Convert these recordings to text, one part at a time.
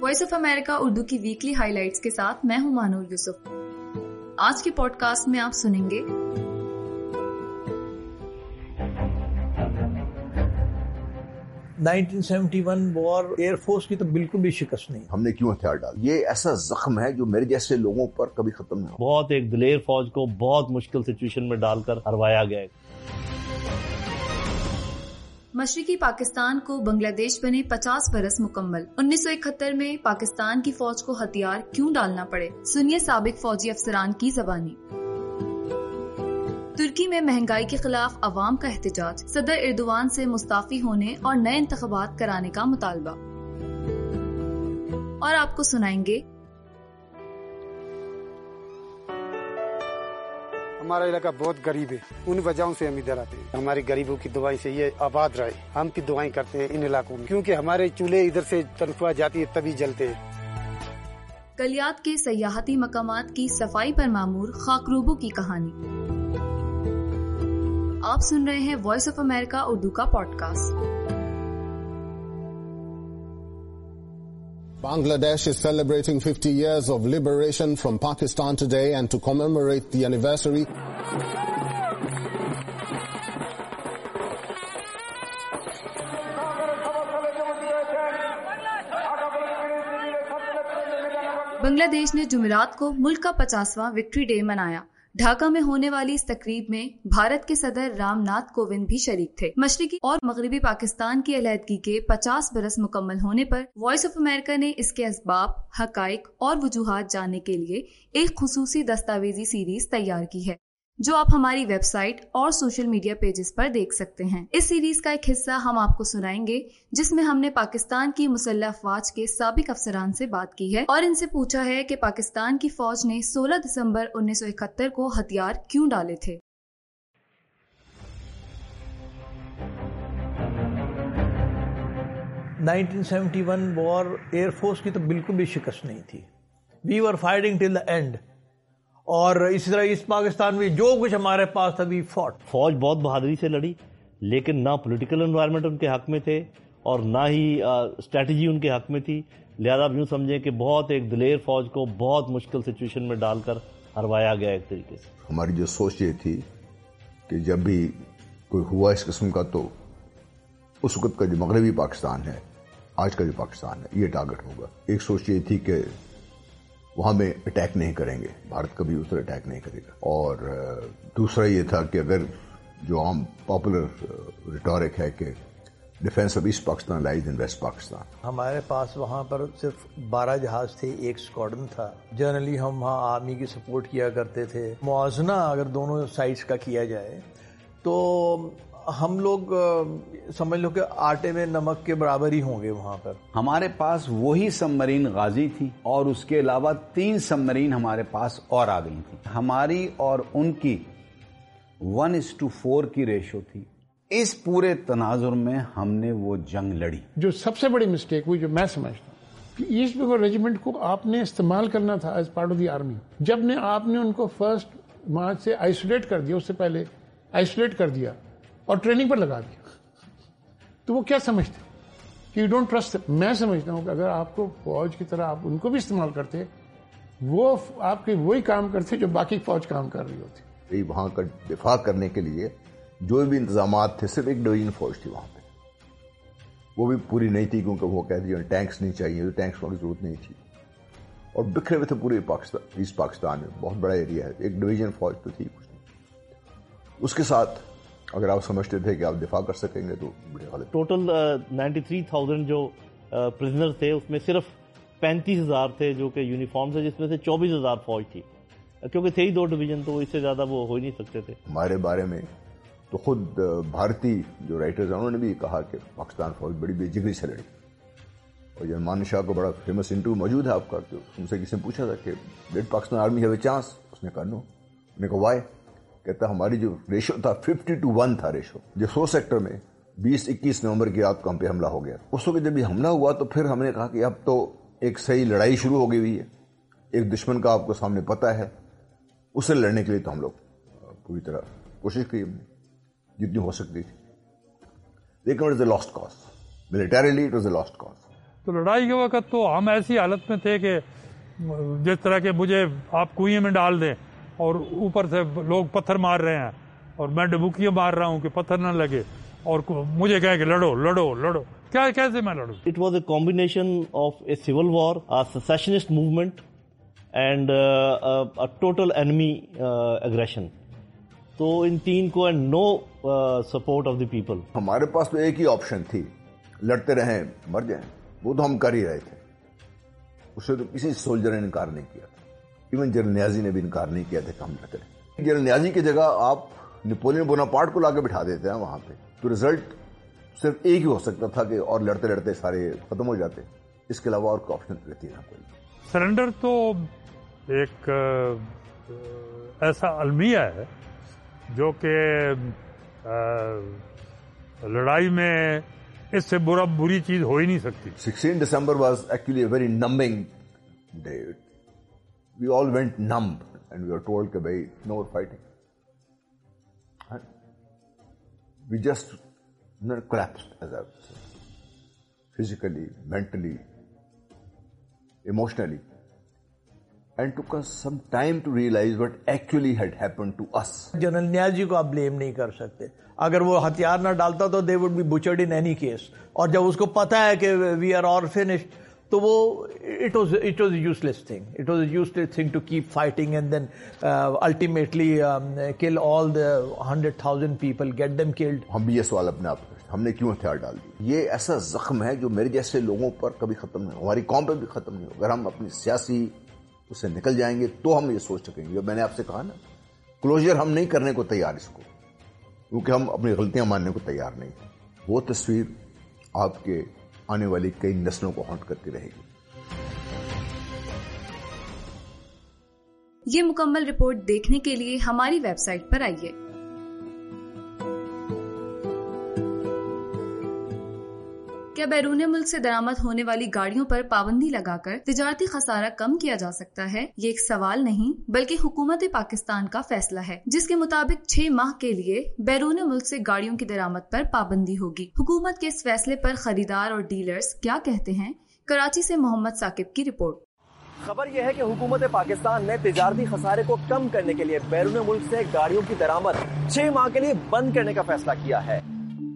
Voice of امریکہ اردو کی weekly high lights کے ساتھ میں ہوں مانور یوسف۔ آج کے پوڈ کاسٹ میں آپ سنیں گے 1971 وار ایئر فورس کی تو بالکل بھی شکست نہیں۔ ہم نے کیوں ہتھیار ڈال؟ یہ ایسا زخم ہے جو میرے جیسے لوگوں پر کبھی ختم نہیں ہو۔ بہت ایک دلیر فوج کو بہت مشکل سچویشن میں ڈال کر ہروایا گیا ہے۔ مشرقی پاکستان کو بنگلہ دیش بنے 50 برس مکمل۔ 1971 میں پاکستان کی فوج کو ہتھیار کیوں ڈالنا پڑے، سنیے سابق فوجی افسران کی زبانی۔ ترکی میں مہنگائی کے خلاف عوام کا احتجاج، صدر ایردوان سے مستعفی ہونے اور نئے انتخابات کرانے کا مطالبہ۔ اور آپ کو سنائیں گے ہمارا علاقہ بہت غریب ہے، ان وجہوں سے ہم ادھر آتے ہیں۔ ہماری غریبوں کی دعائیں سے یہ آباد رہے، ہم بھی دعائیں کرتے ہیں ان علاقوں میں، کیونکہ ہمارے چولہے ادھر سے تنخواہ جاتی ہے تبھی جلتے ہیں۔ کلیات کے سیاحتی مقامات کی صفائی پر مامور خاکروبوں کی کہانی۔ آپ سن رہے ہیں وائس آف امریکہ اردو کا podcast. Bangladesh is celebrating 50 years of liberation from Pakistan today, and to commemorate the anniversary, Bangladesh نے جمعرات کو ملک کا 50واں وکٹری ڈے منایا۔ ڈھاکہ میں ہونے والی اس تقریب میں بھارت کے صدر رام ناتھ کووند بھی شریک تھے۔ مشرقی اور مغربی پاکستان کی علیحدگی کے 50 برس مکمل ہونے پر وائس آف امریکہ نے اس کے اسباب، حقائق اور وجوہات جاننے کے لیے ایک خصوصی دستاویزی سیریز تیار کی ہے، جو آپ ہماری ویب سائٹ اور سوشل میڈیا پیجز پر دیکھ سکتے ہیں۔ اس سیریز کا ایک حصہ ہم آپ کو سنائیں گے، جس میں ہم نے پاکستان کی مسلح افواج کے سابق افسران سے بات کی ہے اور ان سے پوچھا ہے کہ پاکستان کی فوج نے 16 دسمبر 1971 کو ہتھیار کیوں ڈالے تھے۔ (1971) وار ایئر فورس کی تو بالکل بھی شکست نہیں تھی۔ وی ور فائٹنگ ٹل دا اینڈ، اور اسی طرح اس پاکستان میں جو کچھ ہمارے پاس تھا وی فوٹ۔ فوج بہت بہادری سے لڑی، لیکن نہ پولیٹیکل انوائرمنٹ ان کے حق میں تھے اور نہ ہی اسٹریٹجی ان کے حق میں تھی، لہذا آپ یوں سمجھیں کہ بہت ایک دلیر فوج کو بہت مشکل سچویشن میں ڈال کر ہروایا گیا ایک طریقے سے۔ ہماری جو سوچ یہ تھی کہ جب بھی کوئی ہوا اس قسم کا تو اس وقت کا جو مغربی پاکستان ہے، آج کا جو پاکستان ہے، یہ ٹارگٹ ہوگا۔ ایک سوچ یہ تھی کہ وہاں میں اٹیک نہیں کریں گے، بھارت کبھی اس طرح اٹیک نہیں کرے گا، اور دوسرا یہ تھا کہ اگر جو عام پاپولر ریٹورک ہے کہ defence of East Pakistan lies in West Pakistan, ہمارے پاس وہاں پر صرف 12 جہاز تھے، ایک اسکواڈرن تھا۔ جنرلی ہم وہاں آرمی کی سپورٹ کیا کرتے تھے۔ موازنہ اگر دونوں سائڈس کا کیا جائے تو ہم لوگ سمجھ لو کہ آٹے میں نمک کے برابر ہی ہوں گے وہاں پر۔ ہمارے پاس وہی سب مرین غازی تھی اور اس کے علاوہ 3 سب مرین ہمارے پاس اور آ گئی تھی۔ ہماری اور ان کی 1:4 کی ریشو تھی۔ اس پورے تناظر میں ہم نے وہ جنگ لڑی۔ جو سب سے بڑی مسٹیک ہوئی، جو میں سمجھتا ہوں، کہ ایسٹ بنگال ریجیمنٹ کو آپ نے استعمال کرنا تھا as part of the army. جب نے آپ نے ان کو فرسٹ مارچ سے آئسولیٹ کر دیا، اس سے پہلے آئسولیٹ کر دیا اور ٹریننگ پر لگا دیا، تو وہ کیا سمجھتے کہ یو ڈونٹ ٹرسٹ۔ میں سمجھتا ہوں کہ اگر آپ کو فوج کی طرح آپ ان کو بھی استعمال کرتے، وہ آپ کے وہی کام کرتے جو باقی فوج کام کر رہی ہوتی۔ وہاں کا دفاع کرنے کے لیے جو بھی انتظامات تھے، صرف ایک ڈویژن فوج تھی وہاں پہ، وہ بھی پوری نہیں تھی، کیونکہ وہ کہہ دیا ٹینکس نہیں چاہیے، ٹینکس کی ضرورت نہیں تھی، اور بکھرے ہوئے تھے پورے پاکستان، ایسٹ پاکستان میں بہت بڑا ایریا ہے، ایک ڈویژن فوج تو تھی کچھ نہیں۔ اس کے ساتھ اگر آپ سمجھتے تھے کہ آپ دفاع کر سکیں گے تو بڑے غلط۔ ٹوٹل 93,000 جو پرزنر تھے، اس میں صرف 35,000 تھے جو کہ یونیفارم تھے، جس میں سے 24,000 فوج تھی، کیونکہ تھے ہی 2 ڈویژن، تو اس سے زیادہ وہ ہو ہی نہیں سکتے تھے۔ ہمارے بارے میں تو خود بھارتی جو رائٹرز ہیں انہوں نے بھی کہا کہ پاکستان فوج بڑی بے جگری سے لڑی، اور جب مان شاہ کو بڑا فیمس انٹرویو موجود ہے آپ کا، تو ان سے کسی نے پوچھا تھا کہ did Pakistan army have a chance, اس نے کہا نو۔ انہوں نے کہا وائی؟ کہتا ہماری جو ریشو تھا 50-1 تھا ریشو، جو 100 سیکٹر میں 20-21 نومبر کی رات کو ہم پہ حملہ ہو گیا۔ اس وقت جب یہ حملہ ہوا تو پھر ہم نے کہا کہ اب تو ایک صحیح لڑائی شروع ہو گئی ہوئی ہے، ایک دشمن کا آپ کو سامنے پتہ ہے، اسے لڑنے کے لیے تو ہم لوگ پوری طرح کوشش کی ہم نے جتنی ہو سکتی تھی، لیکن it is a lost cause, militarily it was a lost cause. تو لڑائی کے وقت تو ہم ایسی حالت میں تھے کہ جس طرح کہ مجھے آپ کنویں میں ڈال دیں اور اوپر سے لوگ پتھر مار رہے ہیں اور میں ڈبوکیاں مار رہا ہوں کہ پتھر نہ لگے اور مجھے کہیں کہ لڑو لڑو لڑو. کیسے میں لڑوں؟ It was a combination of a civil war, a secessionist movement and a total enemy aggression. تو ان تین کو and no support of the people. ہمارے پاس تو ایک ہی آپشن تھی, لڑتے رہیں مر جائیں. وہ تو ہم کر ہی رہے تھے, اس سے تو کسی سولجر نے انکار نہیں کیا تھا. ایون جنرل نیازی نے بھی انکار نہیں کیا تھا کہ ہم لڑتے رہیں. جنرل نیازی کی جگہ آپ نیپولین بوناپارٹ کو لا کے بٹھا دیتے ہیں وہاں پہ, تو رزلٹ صرف ایک ہی ہو سکتا تھا کہ اور لڑتے لڑتے سارے ختم ہو جاتے. اس کے علاوہ اور کوئی آپشن رہتی ہے کوئی. سرنڈر تو ایک ایسا المیہ ہے جو کہ لڑائی میں اس سے بری چیز ہو ہی نہیں سکتی. 16 December was actually a very numbing day. We all went numb and we were told کہ bhai no more fighting. We just collapsed, as I would say, physically, mentally, emotionally, and took us some time to realize what actually had happened to us. General Niazi کو آپ blame نہیں کر سکتے. اگر وہ ہتھیار نہ ڈالتا تو they would be butchered in any case. اور جب اس کو پتا ہے کہ we are all finished, تو وہ it was a useless thing. It was a useless thing to keep fighting and then ultimately kill all the 100,000 people, get them killed. ہم بھی یہ سوال اپنے آپ کو, ہم نے کیوں ہتھیار ڈال دی؟ یہ ایسا زخم ہے جو میرے جیسے لوگوں پر کبھی ختم نہیں ہو, ہماری قوم پہ بھی ختم نہیں ہو. اگر ہم اپنی سیاسی اس سے نکل جائیں گے تو ہم یہ سوچ سکیں گے. میں نے آپ سے کہا نا, کلوجر ہم نہیں کرنے کو تیار اس کو, کیونکہ ہم اپنی غلطیاں ماننے کو تیار نہیں. وہ تصویر آپ کے آنے والی کئی نسلوں کو ہانٹ کرتی رہے گی. یہ مکمل رپورٹ دیکھنے کے لیے ہماری ویب سائٹ پر آئیے. کیا بیرون ملک سے درآمد ہونے والی گاڑیوں پر پابندی لگا کر تجارتی خسارہ کم کیا جا سکتا ہے؟ یہ ایک سوال نہیں بلکہ حکومت پاکستان کا فیصلہ ہے, جس کے مطابق 6 ماہ کے لیے بیرون ملک سے گاڑیوں کی درآمد پر پابندی ہوگی. حکومت کے اس فیصلے پر خریدار اور ڈیلرز کیا کہتے ہیں؟ کراچی سے محمد ثاقب کی رپورٹ. خبر یہ ہے کہ حکومت پاکستان نے تجارتی خسارے کو کم کرنے کے لیے بیرون ملک سے گاڑیوں کی درآمد 6 ماہ کے لیے بند کرنے کا فیصلہ کیا ہے.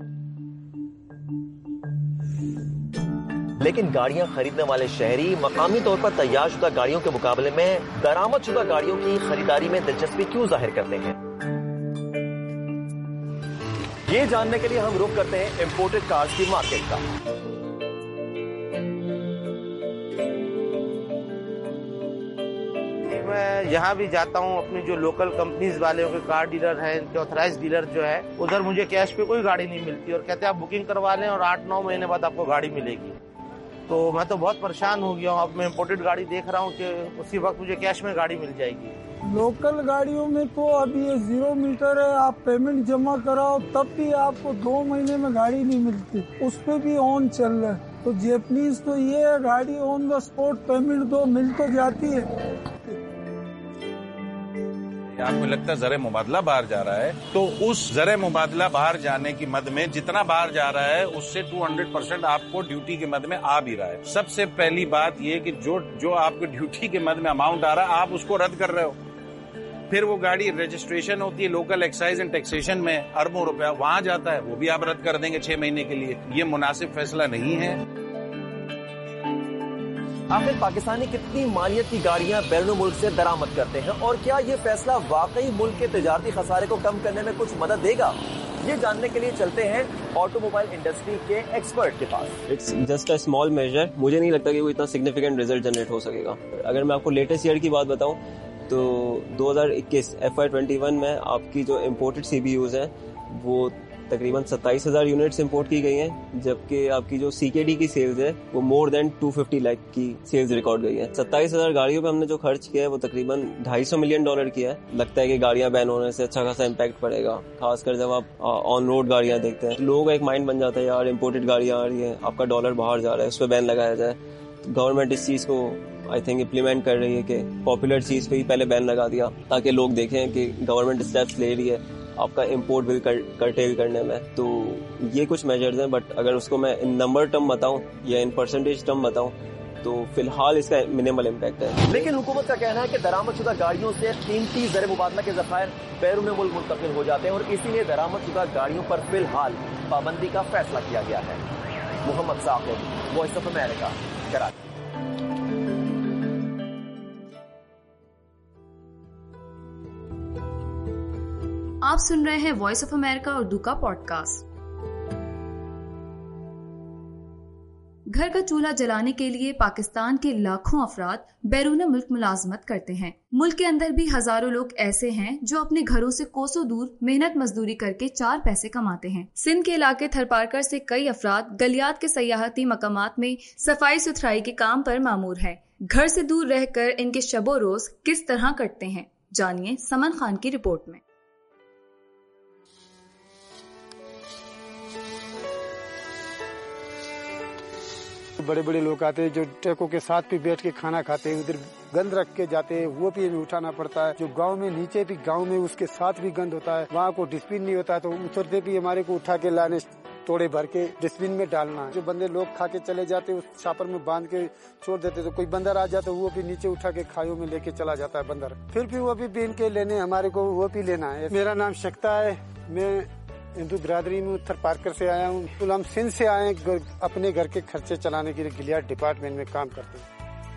لیکن گاڑیاں خریدنے والے شہری مقامی طور پر تیار شدہ گاڑیوں کے مقابلے میں درآمد شدہ گاڑیوں کی خریداری میں دلچسپی کیوں ظاہر کرتے ہیں؟ یہ جاننے کے لیے ہم رخ کرتے ہیں امپورٹڈ کارز کی مارکیٹ کا. میں یہاں بھی جاتا ہوں, اپنی جو لوکل کمپنیز والے کے کار ڈیلر ہیں, ان کے آتھرائز ڈیلر جو ہے, ادھر مجھے کیش پہ کوئی گاڑی نہیں ملتی اور کہتے ہیں آپ بکنگ کروا لیں اور 8-9 مہینے بعد آپ کو گاڑی ملے گی. تو میں تو بہت پریشان ہو گیا ہوں. اب میں امپورٹڈ گاڑی دیکھ رہا ہوں کہ اسی وقت مجھے کیش میں گاڑی مل جائے گی. لوکل گاڑیوں میں تو ابھی یہ 0 میٹر ہے, آپ پیمنٹ جمع کراؤ تب بھی آپ کو 2 مہینے میں گاڑی نہیں ملتی, اس پہ بھی آن چل رہا ہے. تو جیپنیز تو یہ ہے گاڑی آن دا اسپاٹ پیمنٹ دو, مل تو جاتی ہے. آپ کو لگتا ہے زر مبادلہ باہر جا رہا ہے, تو اس زر مبادلہ باہر جانے کی مد میں جتنا باہر جا رہا ہے اس سے 200% آپ کو ڈیوٹی کے مد میں آ بھی رہا ہے. سب سے پہلی بات یہ کہ جو آپ کو ڈیوٹی کے مد میں اماؤنٹ آ رہا ہے آپ اس کو رد کر رہے ہو. پھر وہ گاڑی رجسٹریشن ہوتی ہے لوکل ایکسائز اینڈ ٹیکسیشن میں, اربوں روپیہ وہاں جاتا ہے, وہ بھی آپ رد کر دیں گے 6 مہینے کے لیے. یہ مناسب فیصلہ نہیں ہے. آخر پاکستانی کتنی مالیت کی گاڑیاں بیرون ملک سے درآمد کرتے ہیں اور کیا یہ فیصلہ واقعی ملک کے تجارتی خسارے کو کم کرنے میں کچھ مدد دے گا؟ یہ جاننے کے لیے چلتے ہیں آٹو موبائل انڈسٹری کے ایکسپرٹ کے پاس. It's just a small measure. مجھے نہیں لگتا کہ وہ اتنا سگنیفیکینٹ ریزلٹ جنریٹ ہو سکے گا. اگر میں آپ کو لیٹسٹ ایئر کی بات بتاؤں تو 2021 FY21 میں آپ کی جو امپورٹڈ CBUs ہیں وہ تقریباً 27,000 یونٹس امپورٹ کی گئی ہیں, جبکہ آپ کی جو CKD کی سیلز ہے وہ مور دین 250 لاکھ کی سیلز ریکارڈ گئی ہے. 27,000 گاڑیوں پہ ہم نے جو خرچ کیا ہے وہ تقریباً $250 ملین کیا ہے. لگتا ہے کہ گاڑیاں بین ہونے سے اچھا خاصا امپیکٹ پڑے گا, خاص کر جب آپ آن روڈ گاڑیاں دیکھتے ہیں. لوگوں کا ایک مائنڈ بن جاتا ہے یار امپورٹڈ گاڑیاں آ رہی ہیں, آپ کا ڈالر باہر جا رہا ہے, اس پہ بین لگایا جائے. گورنمنٹ اس چیز کو آئی تھنک امپلیمنٹ کر رہی ہے کہ پاپولر چیز پہ ہی پہلے بین لگا دیا تاکہ لوگ دیکھیں کہ گورنمنٹ اسٹیپس لے رہی ہے. آپ کا امپورٹ بل کرٹیل کرنے میں. تو یہ کچھ میجرز ہیں, بٹ اگر اس کو میں ان نمبر ٹرم بتاؤں یا ان پرسنٹیج ٹرم بتاؤں تو فی الحال اس کا منیمل امپیکٹ ہے. لیکن حکومت کا کہنا ہے کہ درآمد شدہ گاڑیوں سے قیمتی زر مبادلہ کے ذخائر بیرون ملک منتقل ہو جاتے ہیں اور اسی لیے درآمد شدہ گاڑیوں پر فی الحال پابندی کا فیصلہ کیا گیا ہے. Muhammad Saqib, voice of America, Karachi. آپ سن رہے ہیں وائس آف امریکہ اردو کا پوڈ کاسٹ. گھر کا چولہا جلانے کے لیے پاکستان کے لاکھوں افراد بیرون ملک ملازمت کرتے ہیں. ملک کے اندر بھی ہزاروں لوگ ایسے ہیں جو اپنے گھروں سے کوسوں دور محنت مزدوری کر کے 4 پیسے کماتے ہیں. سندھ کے علاقے تھرپارکر سے کئی افراد گلیات کے سیاحتی مقامات میں صفائی ستھرائی کے کام پر مامور ہیں. گھر سے دور رہ کر ان کے شب و روز کس طرح کٹتے ہیں, جانیے سمن خان کی رپورٹ میں. بڑے بڑے لوگ آتے ہیں جو ٹرکوں کے ساتھ بھی بیٹھ کے کھانا کھاتے ہیں, ادھر گند رکھ کے جاتے ہیں, وہ بھی ہمیں اٹھانا پڑتا ہے. جو گاؤں میں نیچے بھی گاؤں میں اس کے ساتھ بھی گند ہوتا ہے, وہاں کو ڈسٹ بن نہیں ہوتا ہے تو اترتے بھی ہمارے کو اٹھا کے لانے توڑے بھر کے ڈسٹ بن میں ڈالنا. جو بندے لوگ کھا کے چلے جاتے اس چھاپر میں باندھ کے چھوڑ دیتے, تو کوئی بندر آ جاتا وہ بھی نیچے اٹھا کے کھایوں میں لے کے چلا جاتا ہے بندر. پھر بھی وہ بھی ان کے لینے ہمارے کو وہ بھی لینا ہے. میرا نام شکتا ہے, میں ہندو برادری میں تھرپارکر سے آیا ہوں. ہم سندھ سے آئے ہیں, اپنے گھر کے خرچے چلانے کے لیے گلیات ڈپارٹمنٹ میں کام کرتے ہیں.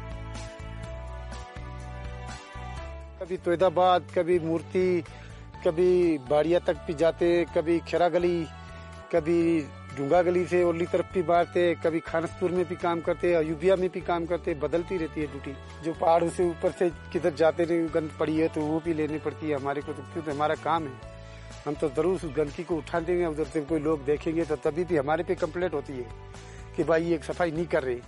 کبھی توید آباد, کبھی مورتی, کبھی باڑیا تک بھی جاتے, کبھی کھیرا گلی, کبھی ڈونگا گلی سے اولی طرف بھی مارتے, کبھی خانسپور میں بھی کام کرتے, ایوبیا میں بھی کام کرتے. بدلتی رہتی ہے ڈیوٹی. جو پہاڑوں سے اوپر سے کدھر جاتے رہے گند پڑی ہے تو وہ بھی لینی پڑتی ہے ہمارے کو, تو کیونکہ ہمارا کام ہے. ہم تو ضرور اس گندگی کو اٹھا دیں گے. ادھر سے کوئی لوگ دیکھیں گے تو تبھی بھی ہمارے پہ کمپلینٹ ہوتی ہے کہ بھائی یہ صفائی نہیں کر رہے.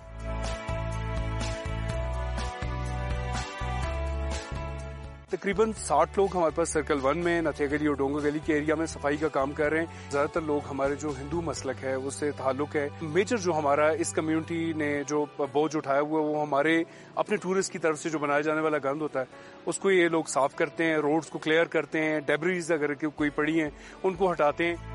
تقریباً 60 لوگ ہمارے پاس سرکل 1 میں نتھیا گلی اور ڈونگا گلی کے ایریا میں صفائی کا کام کر رہے ہیں. زیادہ تر لوگ ہمارے جو ہندو مسلک ہے اس سے تعلق ہے. میجر جو ہمارا اس کمیونٹی نے جو بوجھ اٹھایا ہوا ہے وہ ہمارے اپنے ٹورسٹ کی طرف سے جو بنایا جانے والا گند ہوتا ہے اس کو یہ لوگ صاف کرتے ہیں, روڈز کو کلیئر کرتے ہیں, ڈیبریز اگر کوئی پڑی ہیں ان کو ہٹاتے ہیں.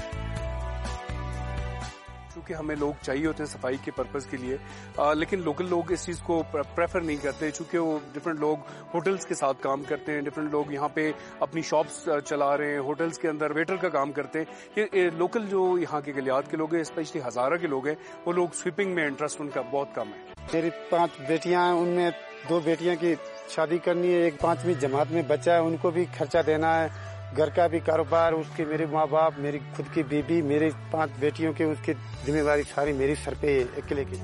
کہ ہمیں لوگ چاہیے ہوتے ہیں صفائی کے پرپز کے لیے, لیکن لوکل لوگ اس چیز کو پریفر نہیں کرتے چونکہ وہ ڈفرینٹ لوگ ہوٹلز کے ساتھ کام کرتے ہیں, ڈفرینٹ لوگ یہاں پہ اپنی شاپس چلا رہے ہیں, ہوٹلز کے اندر ویٹر کا کام کرتے ہیں. یہ لوکل جو یہاں کے گلیات کے لوگ ہیں, اسپیشلی ہزارہ کے لوگ ہیں, وہ لوگ سویپنگ میں انٹرسٹ ان کا بہت کم ہے. میری 5 بیٹیاں ہیں, ان میں 2 بیٹیاں کی شادی کرنی ہے, ایک 5ویں جماعت میں بچہ ہے, ان کو بھی خرچہ دینا ہے, گھر کا بھی کاروبار, اس کے میرے ماں باپ, میری خود کی بیوی, میری 5 بیٹیوں کے, اس کی ذمہ داری ساری میری سر پہ اکیلے کی.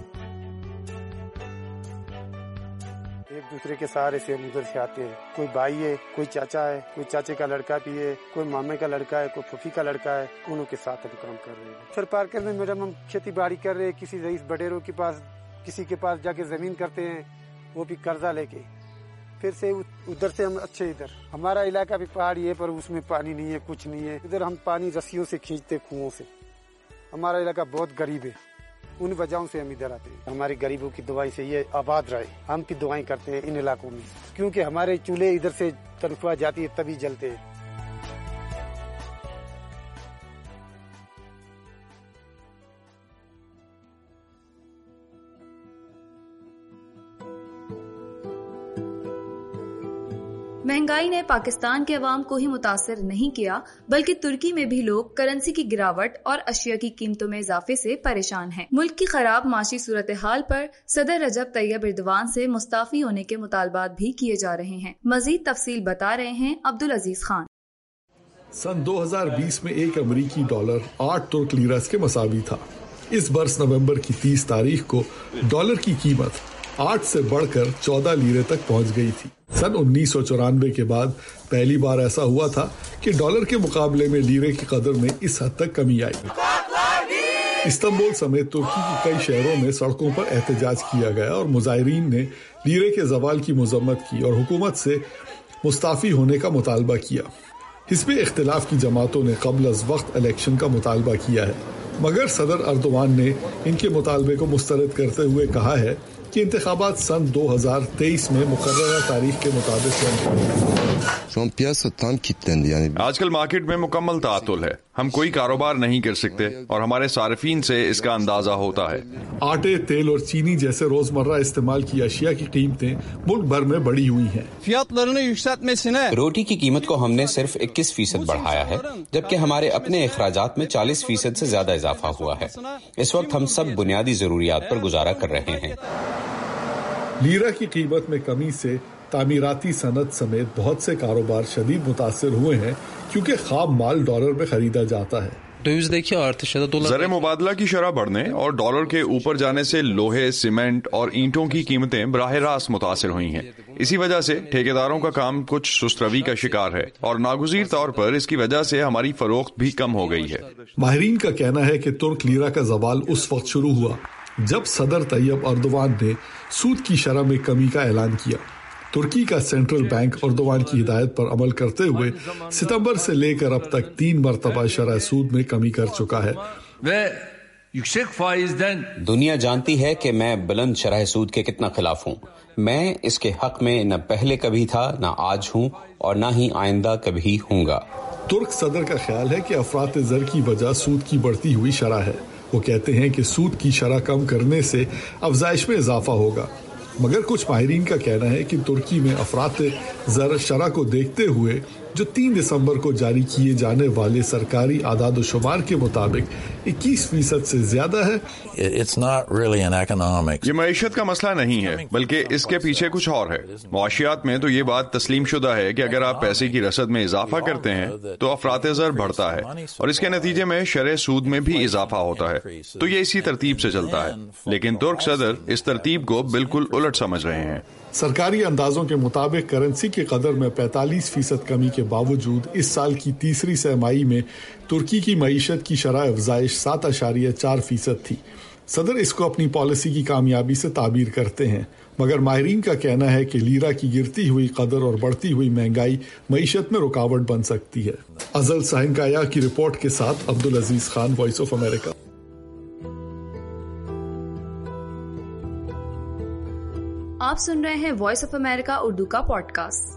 ایک دوسرے کے سہارے سے ہم ادھر سے آتے ہیں. کوئی بھائی ہے, کوئی چاچا ہے, کوئی چاچے کا لڑکا بھی ہے, کوئی مامے کا لڑکا ہے, کوئی پھوپھی کا لڑکا ہے, انہوں کے ساتھ ہم کام کر رہے ہیں. تھرپارکر میں میڈم ہم کھیتی باڑی کر رہے ہیں, کسی رئیس بڈیروں کے پاس, کسی کے پاس جا کے زمین کرتے ہیں, وہ بھی قرضہ لے کے, پھر سے ادھر سے ہم اچھے. ادھر ہمارا علاقہ بھی پہاڑی ہے پر اس میں پانی نہیں ہے, کچھ نہیں ہے. ادھر ہم پانی رسیوں سے کھینچتے, کنووں سے. ہمارا علاقہ بہت غریب ہے, ان وجہوں سے ہم ادھر آتے ہیں. ہماری غریبوں کی دعائیں سے یہ آباد رہے. ہم بھی دعائیں کرتے ہیں ان علاقوں میں, کیونکہ ہمارے چولہے ادھر سے تنخواہ جاتی ہے تبھی جلتے ہیں. مہنگائی نے پاکستان کے عوام کو ہی متاثر نہیں کیا بلکہ ترکی میں بھی لوگ کرنسی کی گراوٹ اور اشیاء کی قیمتوں میں اضافے سے پریشان ہیں. ملک کی خراب معاشی صورتحال پر صدر رجب طیب ایردوان سے مستعفی ہونے کے مطالبات بھی کیے جا رہے ہیں. مزید تفصیل بتا رہے ہیں عبدالعزیز خان. سن 2020 میں ایک امریکی ڈالر 8 ترک لیرز کے مساوی تھا. اس برس نومبر کی 30 تاریخ کو ڈالر کی قیمت 8 سے بڑھ کر 14 لیرے تک پہنچ گئی تھی. سن 1994 کے بعد پہلی بار ایسا ہوا تھا کہ ڈالر کے مقابلے میں لیرے کی قدر میں اس حد تک کمی آئی. استنبول سمیت ترکی کے کئی شہروں میں سڑکوں پر احتجاج کیا گیا اور مظاہرین نے لیرے کے زوال کی مذمت کی اور حکومت سے مستعفی ہونے کا مطالبہ کیا. حزب اختلاف کی جماعتوں نے قبل از وقت الیکشن کا مطالبہ کیا ہے، مگر صدر اردوان نے ان کے مطالبے کو مسترد کرتے ہوئے کہا ہے जबकि इंतखाबात सन 2023 में मुकर्ररा तारीख के मुताबिक आजकल मार्केट में मुकम्मल तातुल है, हम कोई कारोबार नहीं कर सकते और हमारे सार्फिन से इसका अंदाजा होता है। आटे, तेल और चीनी जैसे रोजमर्रा इस्तेमाल की अशिया की कीमतें मुल्क भर में बढ़ी हुई हैं। रोटी की कीमत को हमने सिर्फ 21% बढ़ाया है, जबकि हमारे अपने अखराजात में 40% से ज्यादा इजाफा हुआ है। इस वक्त हम सब बुनियादी जरूरियात पर गुजारा कर रहे हैं। लीरा की कीमत में कमी से तामीराती सनत समेत बहुत से कारोबार शदीद मुतासिर हुए हैं, क्योंकि खाम माल डॉलर में खरीदा जाता है। ज़र मुबादला की शरह बढ़ने और डॉलर के ऊपर जाने से लोहे, सीमेंट और ईंटों की कीमतें बराह रास्त मुतासिर हुई हैं। इसी वजह से ठेकेदारों का काम कुछ सुस्त रवी का शिकार है और नागुज़ीर तौर पर इसकी वजह से हमारी फरोख्त भी कम हो गई है। माहिरीन का कहना है कि तुर्क लीरा का ज़वाल उस वक्त शुरू हुआ जब सदर तैयब अर्दोवान ने सूद की शरह में कमी का ऐलान किया। तुर्की का सेंट्रल बैंक अर्दोवान की हिदायत पर अमल करते हुए सितंबर से लेकर अब तक 3 मरतबा शरह सूद में कमी कर चुका है। दुनिया जानती है कि मैं बुलंद शरह सूद के कितना खिलाफ हूँ। मैं इसके हक में न पहले कभी था, न आज हूँ और न ही आइंदा कभी हूँगा। तुर्क सदर का ख्याल है कि अफरात ज़र की वजह सूद की बढ़ती हुई शरह है। वो कहते हैं कि सूद की शरह कम करने से अफजाइश में इजाफा होगा, मगर कुछ माहिरीन का कहना है कि तुर्की में अफरात ज़र शरह को देखते हुए जो 3 दिसंबर को जारी किए जाने वाले सरकारी आदाद शुमार के मुताबिक 21% से ज्यादा है। ये मईशत का मसला नहीं है, बल्कि इसके पीछे कुछ और है। मुआशियात में तो ये बात तस्लीम शुदा है कि अगर आप पैसे की रसद में इजाफा करते हैं तो अफरात ज़र बढ़ता है और इसके नतीजे में शरह सूद में भी इजाफा होता है। तो ये इसी तरतीब से चलता है, लेकिन तुर्क सदर इस तरतीब को बिल्कुल उलट समझ रहे हैं। सरकारी अंदाजों के मुताबिक करेंसी के कदर में 45% कमी के बावजूद इस साल की तीसरी तिमाही में तुर्की की मईशत की शरह अफजाइश 7.4% थी। सदर इसको अपनी पॉलिसी की कामयाबी से ताबीर करते हैं, मगर माहिरीन का कहना है कि लीरा की गिरती हुई कदर और बढ़ती हुई महंगाई मईशत में रुकावट बन सकती है। अजल साहिंकाया की रिपोर्ट के साथ Abdul Aziz Khan, voice of America. आप सुन रहे हैं वॉइस ऑफ अमेरिका उर्दू का पॉडकास्ट।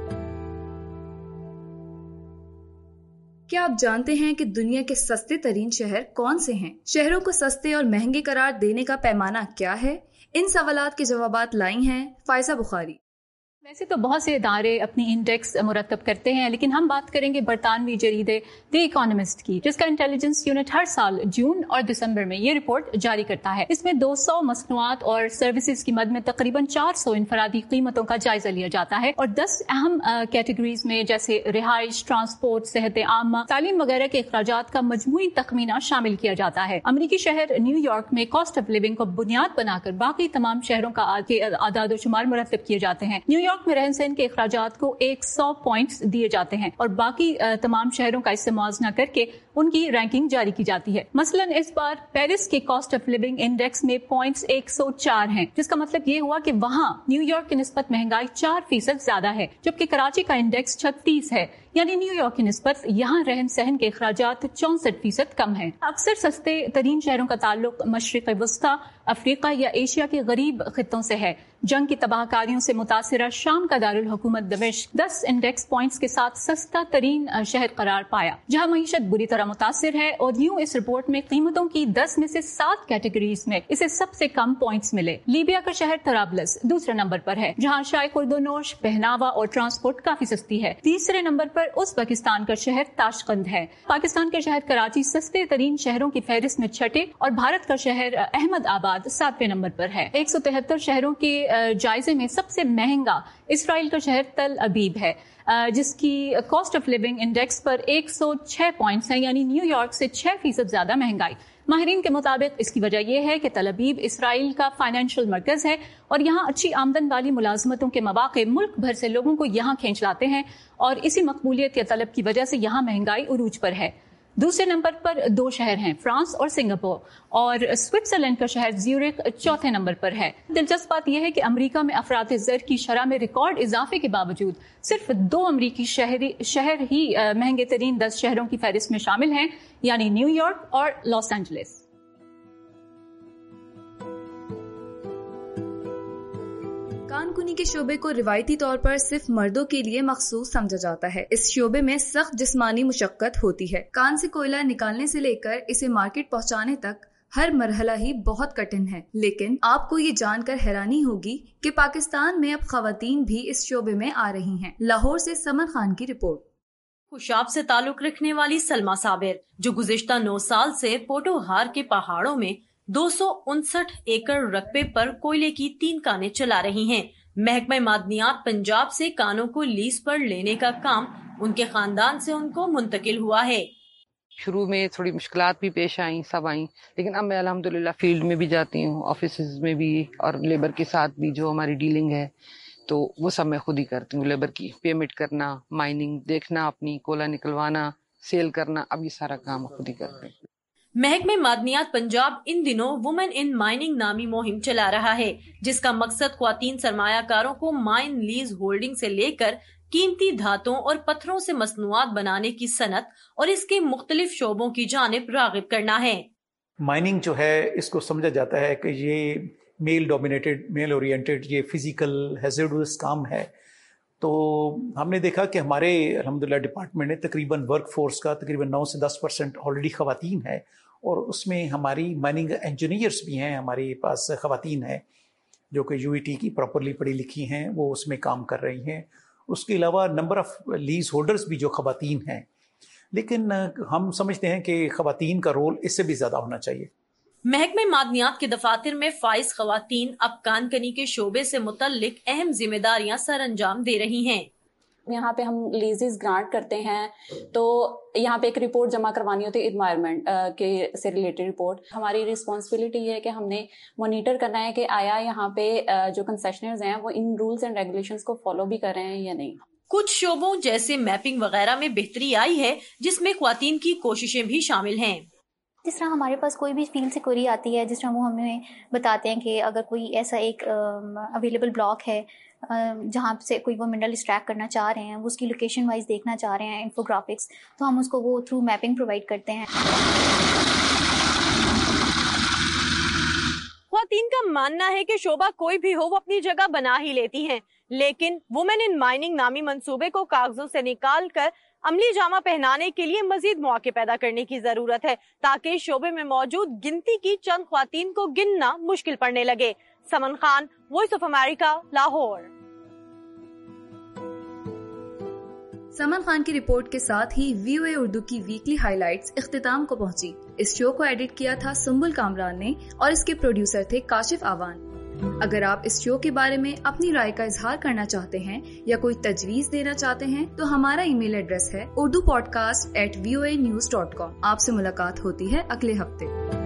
क्या आप जानते हैं कि दुनिया के सस्ते तरीन शहर कौन से हैं? शहरों को सस्ते और महंगे करार देने का पैमाना क्या है? इन सवालात के जवाबात लाई हैं फायजा बुखारी। वैसे तो बहुत से इदारे अपनी इंडेक्स मुरतब करते हैं, लेकिन हम बात करेंगे बरतानवी जरीदे द इकोनॉमिस्ट की, जिसका इंटेलिजेंस यूनिट हर साल जून और दिसंबर में ये रिपोर्ट जारी करता है। इसमें 200 मसनूआत और सर्विसेज की मद में तकरीबन 400 इनफरादी कीमतों का जायजा लिया जाता है और 10 अहम कैटेगरीज में जैसे रिहाइश, ट्रांसपोर्ट, सेहत आमा, तालीम वगैरह के अखराजात का मजमूई तखमीना शामिल किया जाता है। अमरीकी शहर न्यूयॉर्क में कॉस्ट ऑफ लिविंग को बुनियाद बनाकर बाकी तमाम शहरों का आदाद शुमार मुरतब किए जाते हैं। न्यूयॉर्क में रहन सहन के अखराजात को 100 पॉइंट्स दिए जाते हैं और बाकी तमाम शहरों का इससे मुआवजा करके उनकी रैंकिंग जारी की जाती है। मसलन इस बार पेरिस के कॉस्ट ऑफ लिविंग इंडेक्स में पॉइंट्स 104 हैं, जिसका मतलब ये हुआ कि वहां न्यूयॉर्क की निस्बत महंगाई 4% ज्यादा है, जबकि कराची का इंडेक्स 36 है, यानी न्यूयॉर्क की निस्बत यहाँ रहन सहन के अखराजात 64% कम है। अक्सर सस्ते तरीन शहरों का ताल्लुक मशरिक वस्ता, अफ्रीका या एशिया के गरीब खित्तों से है। जंग की तबाहकारियों से मुतासिरा शाम का दारुल हुकूमत दमिश्क 10 इंडेक्स पॉइंट्स के साथ सस्ता तरीन शहर करार पाया, जहां मईशत बुरी तरह मुतासिर है और यूं इस रिपोर्ट में कीमतों की 10 में से 7 कैटेगरीज में इसे सबसे कम पॉइंट्स मिले। लीबिया का शहर तराबलस दूसरे नंबर पर है, जहां शाय खुर्दोनोश, पहनावा और ट्रांसपोर्ट काफी सस्ती है। तीसरे नंबर पर उज़्बेकिस्तान का शहर ताशकंद है। पाकिस्तान का शहर कराची सस्ते तरीन शहरों की फहरिस्त में छठे और भारत का शहर अहमदाबाद 7वें नंबर पर है। 173 शहरों के जायजे में सबसे महंगा इसराइल का शहर तल अबीब है, जिसकी कॉस्ट ऑफ लिविंग इंडेक्स पर 106 पॉइंट्स हैं, यानी न्यूयॉर्क से 6% ज्यादा महंगाई। माहिरीन के मुताबिक इसकी वजह यह है कि तल अबीब इसराइल का फाइनेंशियल मरकज है और यहाँ अच्छी आमदन वाली मुलाजमतों के मौके मुल्क भर से लोगों को यहाँ खींच लाते हैं और इसी मकबूलियत या तलब की वजह से यहाँ महंगाई उरूज पर है। दूसरे नंबर पर 2 शहर हैं, फ्रांस और सिंगापुर, और स्विट्जरलैंड का शहर ज्यूरिख चौथे नंबर पर है। दिलचस्प बात यह है कि अमेरिका में अफरात ज़र की शरह में रिकॉर्ड इजाफे के बावजूद सिर्फ 2 अमेरिकी शहर ही महंगे तरीन 10 शहरों की फहरिस्त में शामिल हैं, यानी न्यूयॉर्क और लॉस एंजलिस। کان کنی کے شعبے کو روایتی طور پر صرف مردوں کے لیے مخصوص سمجھا جاتا ہے۔ اس شعبے میں سخت جسمانی مشقت ہوتی ہے۔ کان سے کوئلہ نکالنے سے لے کر اسے مارکیٹ پہنچانے تک ہر مرحلہ ہی بہت کٹھن ہے، لیکن آپ کو یہ جان کر حیرانی ہوگی کہ پاکستان میں اب خواتین بھی اس شعبے میں آ رہی ہیں۔ لاہور سے سمن خان کی رپورٹ۔ خوشاب سے تعلق رکھنے والی سلما صابر، جو گزشتہ 9 سال سے پوٹوہار کے پہاڑوں میں 259 ایکڑ رقبے پر کوئلے کی 3 کانیں چلا رہی ہیں۔ محکمہ معدنیات پنجاب سے کانوں کو لیز پر لینے کا کام ان کے خاندان سے ان کو منتقل ہوا ہے۔ شروع میں تھوڑی مشکلات بھی پیش آئیں، سب آئیں، لیکن اب میں الحمدللہ فیلڈ میں بھی جاتی ہوں، آفیسز میں بھی اور لیبر کے ساتھ بھی جو ہماری ڈیلنگ ہے تو وہ سب میں خود ہی کرتی ہوں۔ لیبر کی پیمنٹ کرنا، مائننگ دیکھنا، اپنی کولا نکلوانا، سیل کرنا، اب یہ سارا کام خود ہی کرتے ہیں۔ محکمہ معدنیات پنجاب ان دنوں وومن ان مائننگ نامی مہم چلا رہا ہے، جس کا مقصد خواتین سرمایہ کاروں کو مائن لیز ہولڈنگ سے لے کر قیمتی دھاتوں اور پتھروں سے مصنوعات بنانے کی صنعت اور اس کے مختلف شعبوں کی جانب راغب کرنا ہے۔ مائننگ جو ہے اس کو سمجھا جاتا ہے کہ یہ میل ڈومینیٹڈ، میل اورینٹڈ، یہ فزیکل ہیزرڈس کام ہے۔ تو ہم نے دیکھا کہ ہمارے الحمدللہ ڈپارٹمنٹ نے تقریباً ورک فورس کا تقریباً 9 سے 10% آلریڈی خواتین ہے، اور اس میں ہماری مائننگ انجینئرس بھی ہیں، ہمارے پاس خواتین ہیں جو کہ UET کی پراپرلی پڑھی لکھی ہیں، وہ اس میں کام کر رہی ہیں۔ اس کے علاوہ نمبر آف لیز ہولڈرز بھی جو خواتین ہیں، لیکن ہم سمجھتے ہیں کہ خواتین کا رول اس سے بھی زیادہ ہونا چاہیے۔ محکمہ معدنیات کے دفاتر میں فائز خواتین اب کان کنی کے شعبے سے متعلق اہم ذمہ داریاں سر انجام دے رہی ہیں۔ یہاں پہ ہم لیزز گرانٹ کرتے ہیں، تو یہاں پہ ایک رپورٹ جمع کروانی ہوتی ہے انوائرمنٹ کے سے ریلیٹڈ رپورٹ۔ ہماری رسپانسبلٹی ہے کہ ہم نے مانیٹر کرنا ہے کہ آیا یہاں پہ جو کنسیشنرز ہیں وہ ان رولز اینڈ ریگولیشنز کو فالو بھی کر رہے ہیں یا نہیں۔ کچھ شعبوں جیسے میپنگ وغیرہ میں بہتری آئی ہے، جس میں خواتین کی کوششیں بھی شامل ہیں۔ جس طرح ہمارے پاس کوئی بھی فیلڈ سے کوئری آتی ہے، جس طرح وہ ہمیں بتاتے ہیں کہ اگر کوئی ایسا ایک اویلیبل بلاک ہے جہاں سے کوئی وہ منرل ایکسٹریکٹ کرنا چاہ رہے ہیں، وہ اس کی لوکیشن وائز دیکھنا چاہ رہے ہیں، انفوگرافکس، تو ہم اس کو وہ تھرو میپنگ پرووائڈ کرتے ہیں۔ خواتین کا ماننا ہے کہ شعبہ کوئی بھی ہو وہ اپنی جگہ بنا ہی لیتی ہیں، لیکن وومن ان مائننگ نامی منصوبے کو کاغذوں سے نکال کر عملی جامہ پہنانے کے لیے مزید مواقع پیدا کرنے کی ضرورت ہے، تاکہ شعبے میں موجود گنتی کی چند خواتین کو گننا مشکل پڑنے لگے۔ Saman Khan, voice of America, Lahore. Saman Khan کی رپورٹ کے ساتھ ہی VOA اردو کی ویکلی ہائی لائٹس اختتام کو پہنچی۔ اس شو کو ایڈٹ کیا تھا سنبل کامران نے اور اس کے پروڈیوسر تھے کاشف آوان۔ اگر آپ اس شو کے بارے میں اپنی رائے کا اظہار کرنا چاہتے ہیں یا کوئی تجویز دینا چاہتے ہیں تو ہمارا ای میل ایڈریس ہے urdupodcast@voanews.com۔ آپ سے ملاقات ہوتی ہے اگلے ہفتے۔